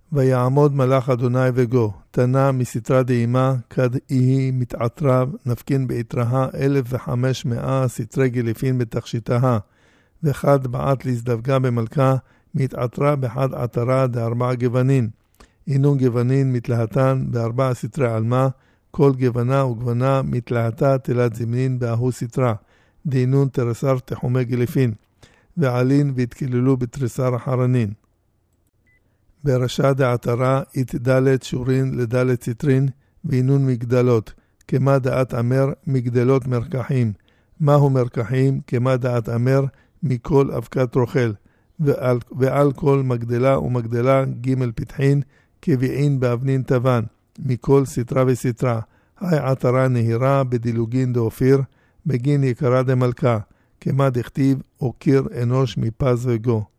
ויעמוד מלאך אדוני וגו, תנה מסתרה דאימה, כד היא מתעטרה, נפקין ביתרها 1,500 סתרי גליפין בתכשיטה, וחד בעט להזדווגה במלכה, מתעטרה בחד עטרה ד4 גוונין. אינון גוונין מתלהתן ב4 סתרי עלמה, כל גוונה וגוונה מתלהתה תלת זמנין באהו סתרה, דינון תרסר תחומי גליפין, ועלין והתקללו בתריסר החרנין. ברשע דעתרה ד' שורין לד' סטרין, ואינון מגדלות, כמה דעת אמר מגדלות מרקחים. מהו מרקחים? כמה דעת אמר מכל אבקת רוכל, ועל כל מגדלה ומגדלה ג' פתחין, כביעין באבנין תבן, מכל סתרה וסתרה. היי עתרה נהירה בדילוגין דאופיר, בגין יקרה דמלכה, כמה דכתיב אוקיר אנוש מפז וגו.